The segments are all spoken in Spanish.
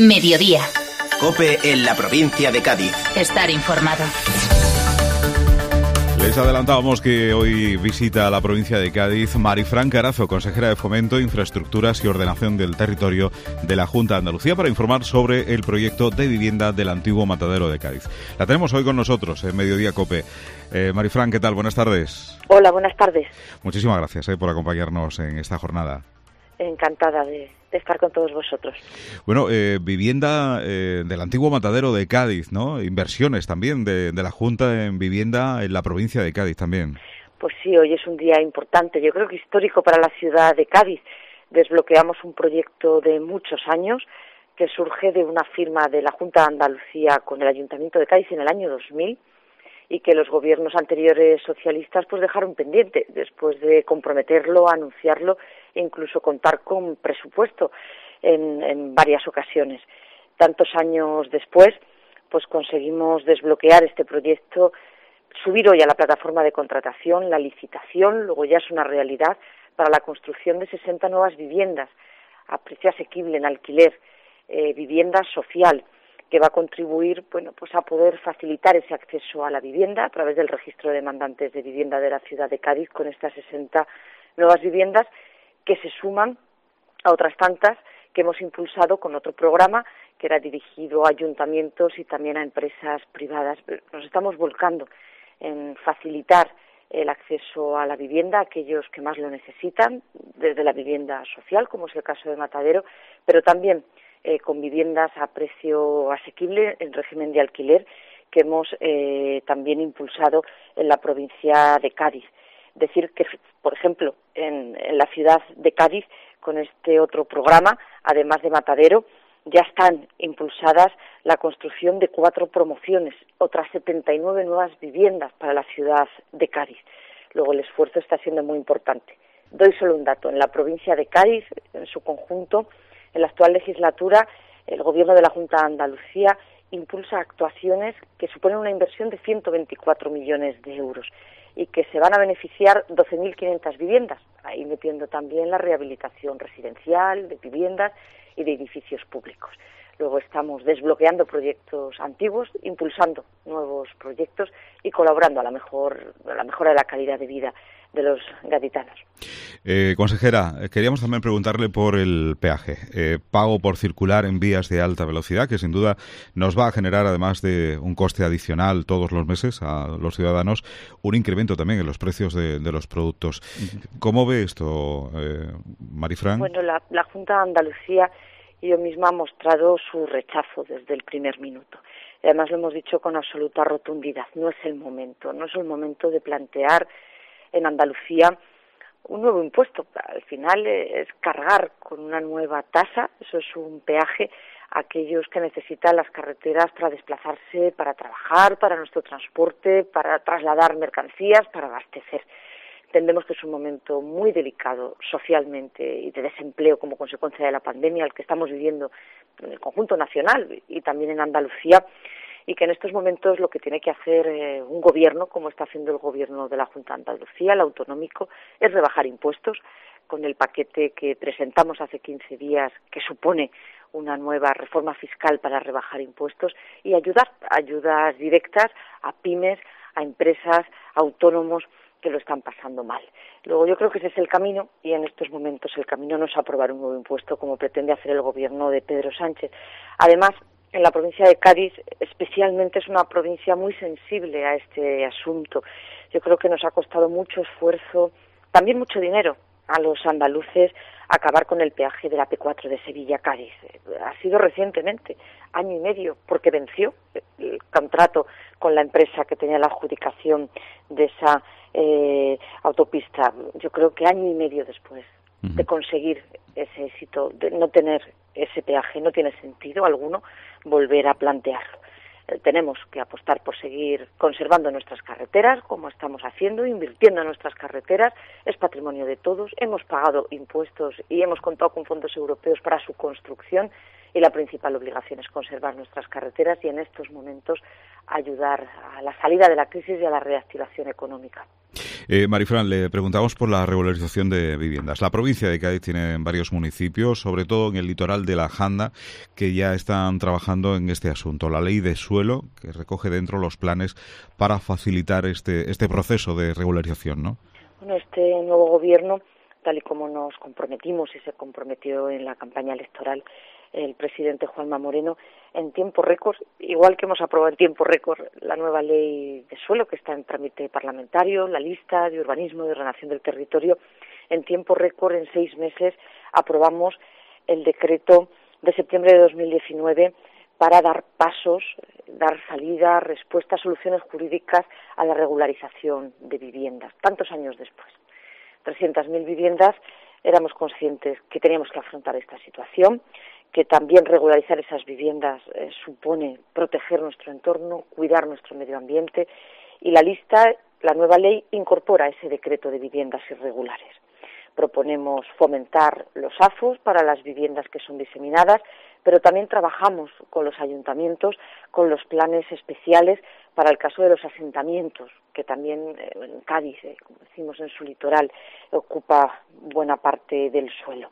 Mediodía. COPE en la provincia de Cádiz. Estar informado. Les adelantábamos que hoy visita la provincia de Cádiz Marifran Carazo, consejera de Fomento, Infraestructuras y Ordenación del Territorio de la Junta de Andalucía, para informar sobre el proyecto de vivienda del antiguo matadero de Cádiz. La tenemos hoy con nosotros en Mediodía COPE. Marifran, ¿qué tal? Buenas tardes. Hola, buenas tardes. Muchísimas gracias por acompañarnos en esta jornada. Encantada de estar con todos vosotros. Bueno, vivienda del antiguo matadero de Cádiz, ¿no? Inversiones también de la Junta en vivienda en la provincia de Cádiz también. Pues sí, hoy es un día importante, yo creo que histórico para la ciudad de Cádiz. Desbloqueamos un proyecto de muchos años que surge de una firma de la Junta de Andalucía con el Ayuntamiento de Cádiz en el año 2000 y que los gobiernos anteriores socialistas pues dejaron pendiente después de comprometerlo, anunciarlo e incluso contar con presupuesto en varias ocasiones. Tantos años después, pues conseguimos desbloquear este proyecto, subir hoy a la plataforma de contratación, la licitación, luego ya es una realidad para la construcción de 60 nuevas viviendas a precio asequible en alquiler, vivienda social, que va a contribuir, pues a poder facilitar ese acceso a la vivienda a través del registro de demandantes de vivienda de la ciudad de Cádiz con estas 60 nuevas viviendas que se suman a otras tantas que hemos impulsado con otro programa que era dirigido a ayuntamientos y también a empresas privadas. Nos estamos volcando en facilitar el acceso a la vivienda a aquellos que más lo necesitan, desde la vivienda social, como es el caso de Matadero, pero también con viviendas a precio asequible en régimen de alquiler que hemos también impulsado en la provincia de Cádiz. Decir que, por ejemplo, en la ciudad de Cádiz, con este otro programa, además de Matadero, ya están impulsadas la construcción de 4 promociones, otras 79 nuevas viviendas para la ciudad de Cádiz. Luego el esfuerzo está siendo muy importante. Doy solo un dato. En la provincia de Cádiz, en su conjunto, en la actual legislatura, el Gobierno de la Junta de Andalucía impulsa actuaciones que suponen una inversión de 124 millones de euros y que se van a beneficiar 12.500 viviendas, ahí metiendo también la rehabilitación residencial, de viviendas y de edificios públicos. Luego estamos desbloqueando proyectos antiguos, impulsando nuevos proyectos y colaborando a la mejora de la calidad de vida de los gaditanos. Consejera, queríamos también preguntarle por el peaje, pago por circular en vías de alta velocidad, que sin duda nos va a generar, además de un coste adicional todos los meses a los ciudadanos, un incremento también en los precios de los productos. ¿Cómo ve esto, Marifran? Bueno, la Junta de Andalucía y yo misma ha mostrado su rechazo desde el primer minuto. Y además lo hemos dicho con absoluta rotundidad. No es el momento de plantear en Andalucía un nuevo impuesto. Al final es cargar con una nueva tasa, eso es un peaje a aquellos que necesitan las carreteras para desplazarse, para trabajar, para nuestro transporte, para trasladar mercancías, para abastecer. Entendemos que es un momento muy delicado socialmente y de desempleo como consecuencia de la pandemia, el que estamos viviendo en el conjunto nacional y también en Andalucía, y que en estos momentos lo que tiene que hacer un gobierno, como está haciendo el gobierno de la Junta de Andalucía, el autonómico, es rebajar impuestos con el paquete que presentamos hace 15 días, que supone una nueva reforma fiscal para rebajar impuestos y ayudas directas a pymes, a empresas, a autónomos que lo están pasando mal. Luego yo creo que ese es el camino y en estos momentos el camino no es aprobar un nuevo impuesto como pretende hacer el gobierno de Pedro Sánchez. Además, en la provincia de Cádiz especialmente es una provincia muy sensible a este asunto. Yo creo que nos ha costado mucho esfuerzo, también mucho dinero a los andaluces acabar con el peaje de la P4 de Sevilla-Cádiz. Ha sido recientemente, año y medio, porque venció el contrato con la empresa que tenía la adjudicación de esa autopista. Yo creo que año y medio después de conseguir ese éxito, de no tener ese peaje, no tiene sentido alguno volver a plantearlo. Tenemos que apostar por seguir conservando nuestras carreteras, como estamos haciendo, invirtiendo en nuestras carreteras, es patrimonio de todos, hemos pagado impuestos y hemos contado con fondos europeos para su construcción y la principal obligación es conservar nuestras carreteras y en estos momentos ayudar a la salida de la crisis y a la reactivación económica. Marifran, le preguntamos por la regularización de viviendas. La provincia de Cádiz tiene varios municipios, sobre todo en el litoral de la Janda, que ya están trabajando en este asunto. La ley de suelo, que recoge dentro los planes para facilitar este proceso de regularización, ¿no? Bueno, este nuevo gobierno, tal y como nos comprometimos y se comprometió en la campaña electoral el presidente Juanma Moreno, en tiempo récord, igual que hemos aprobado en tiempo récord la nueva ley de suelo que está en trámite parlamentario, la lista de urbanismo, de ordenación del territorio, en tiempo récord, en 6 meses, aprobamos el decreto de septiembre de 2019 para dar pasos, dar salida, respuestas, soluciones jurídicas a la regularización de viviendas, tantos años después. 300.000 viviendas, éramos conscientes que teníamos que afrontar esta situación, que también regularizar esas viviendas supone proteger nuestro entorno, cuidar nuestro medio ambiente, y la nueva ley incorpora ese decreto de viviendas irregulares. Proponemos fomentar los AFOs para las viviendas que son diseminadas, pero también trabajamos con los ayuntamientos, con los planes especiales para el caso de los asentamientos, que también en Cádiz, como decimos en su litoral, ocupa buena parte del suelo.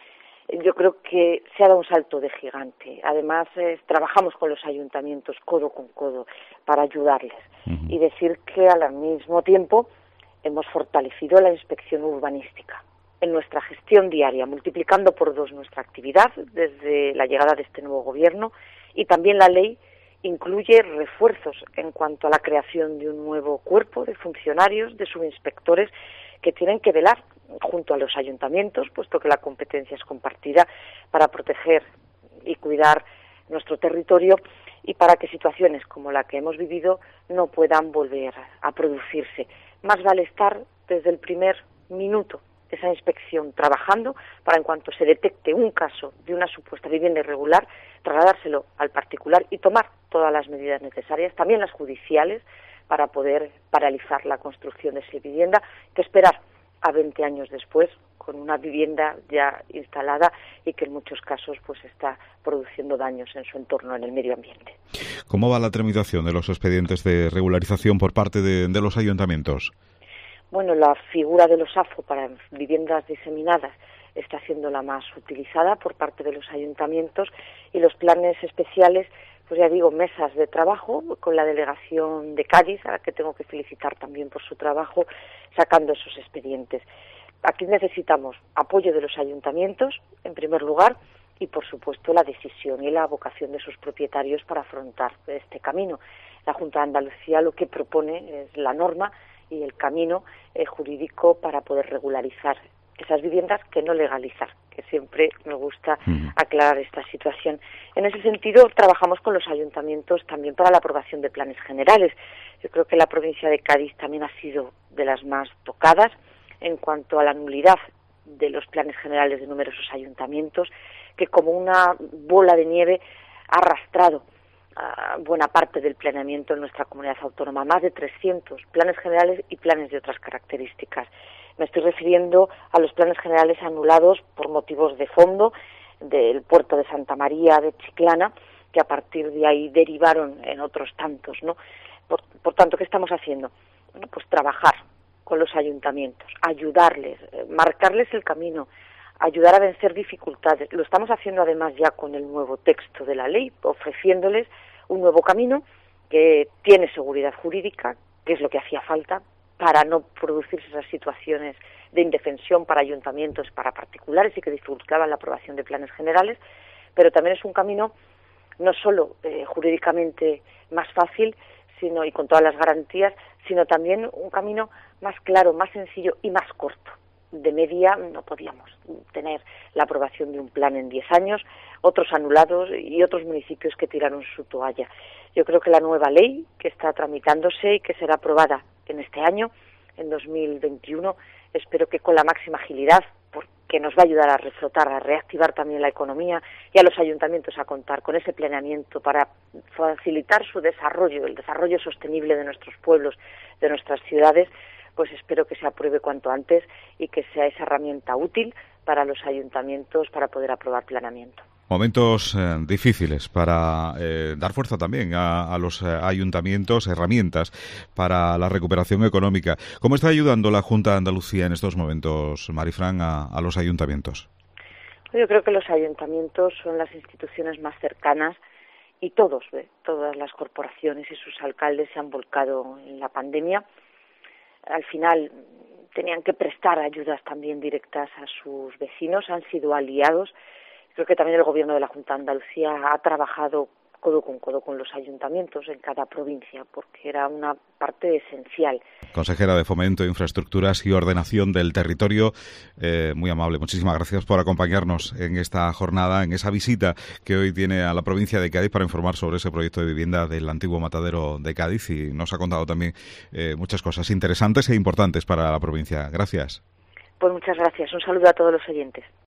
Yo creo que se ha dado un salto de gigante. Además, trabajamos con los ayuntamientos codo con codo para ayudarles. Y decir que al mismo tiempo hemos fortalecido la inspección urbanística en nuestra gestión diaria, multiplicando por 2 nuestra actividad desde la llegada de este nuevo gobierno, y también la ley incluye refuerzos en cuanto a la creación de un nuevo cuerpo de funcionarios, de subinspectores, que tienen que velar junto a los ayuntamientos, puesto que la competencia es compartida, para proteger y cuidar nuestro territorio y para que situaciones como la que hemos vivido no puedan volver a producirse. Más vale estar desde el primer minuto de esa inspección trabajando para, en cuanto se detecte un caso de una supuesta vivienda irregular, trasladárselo al particular y tomar todas las medidas necesarias, también las judiciales, para poder paralizar la construcción de esa vivienda, que esperar a 20 años después con una vivienda ya instalada y que en muchos casos pues está produciendo daños en su entorno, en el medio ambiente. ¿Cómo va la tramitación de los expedientes de regularización por parte de los ayuntamientos? Bueno, la figura de los AFO para viviendas diseminadas está siendo la más utilizada por parte de los ayuntamientos, y los planes especiales, pues ya digo, mesas de trabajo con la delegación de Cádiz, a la que tengo que felicitar también por su trabajo, sacando esos expedientes. Aquí necesitamos apoyo de los ayuntamientos, en primer lugar, y por supuesto la decisión y la vocación de sus propietarios para afrontar este camino. La Junta de Andalucía lo que propone es la norma y el camino jurídico para poder regularizar esas viviendas, que no legalizar, que siempre me gusta aclarar esta situación. En ese sentido, trabajamos con los ayuntamientos también para la aprobación de planes generales. Yo creo que la provincia de Cádiz también ha sido de las más tocadas en cuanto a la nulidad de los planes generales de numerosos ayuntamientos, que como una bola de nieve ha arrastrado a buena parte del planeamiento en nuestra comunidad autónoma, más de 300 planes generales y planes de otras características. Me estoy refiriendo a los planes generales anulados por motivos de fondo del puerto de Santa María de Chiclana, que a partir de ahí derivaron en otros tantos, ¿no? Por tanto, ¿qué estamos haciendo? Bueno, pues trabajar con los ayuntamientos, ayudarles, marcarles el camino, ayudar a vencer dificultades. Lo estamos haciendo además ya con el nuevo texto de la ley, ofreciéndoles un nuevo camino que tiene seguridad jurídica, que es lo que hacía falta para no producirse esas situaciones de indefensión para ayuntamientos, para particulares, y que dificultaban la aprobación de planes generales, pero también es un camino no solo jurídicamente más fácil, sino y con todas las garantías, sino también un camino más claro, más sencillo y más corto. De media no podíamos tener la aprobación de un plan en 10 años, otros anulados y otros municipios que tiraron su toalla. Yo creo que la nueva ley que está tramitándose y que será aprobada en este año, en 2021, espero que con la máxima agilidad, porque nos va a ayudar a reflotar, a reactivar también la economía, y a los ayuntamientos a contar con ese planeamiento para facilitar su desarrollo, el desarrollo sostenible de nuestros pueblos, de nuestras ciudades. Pues espero que se apruebe cuanto antes y que sea esa herramienta útil para los ayuntamientos para poder aprobar planeamiento. Momentos difíciles para dar fuerza también a los ayuntamientos, herramientas para la recuperación económica. ¿Cómo está ayudando la Junta de Andalucía en estos momentos, Marifran, a los ayuntamientos? Yo creo que los ayuntamientos son las instituciones más cercanas y todas las corporaciones y sus alcaldes se han volcado en la pandemia. Al final tenían que prestar ayudas también directas a sus vecinos, han sido aliados. Creo que también el Gobierno de la Junta de Andalucía ha trabajado codo con los ayuntamientos en cada provincia, porque era una parte esencial. Consejera de Fomento, Infraestructuras y Ordenación del Territorio, muy amable. Muchísimas gracias por acompañarnos en esta jornada, en esa visita que hoy tiene a la provincia de Cádiz para informar sobre ese proyecto de vivienda del antiguo matadero de Cádiz, y nos ha contado también muchas cosas interesantes e importantes para la provincia. Gracias. Pues muchas gracias. Un saludo a todos los oyentes.